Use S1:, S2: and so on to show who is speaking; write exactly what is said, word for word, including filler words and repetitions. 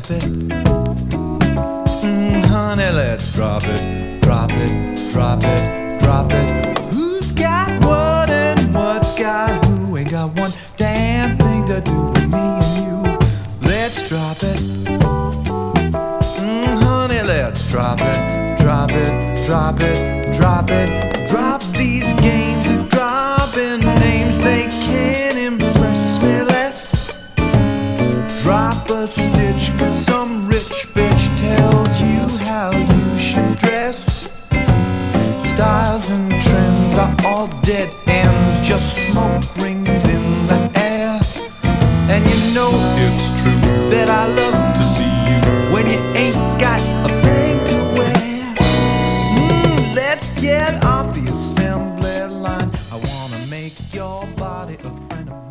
S1: drop it. Mm, honey, let's drop it, drop it, drop it, drop it. Who's got what and what's got who? Ain't got one damn thing to do with me and you. Let's drop it. Mm, honey, let's drop it, drop it, drop it, drop it. Drop these games of dropping names, they can't impress me less. Drop a stitch, cause some rich bitch tells you how you should dress. Styles and trends are all dead ends, just smoke rings in the air. And you know it's true that I love to see you when you ain't got a thing to wear. Mm, let's get off the assembly line. I wanna make your body a friend of mine.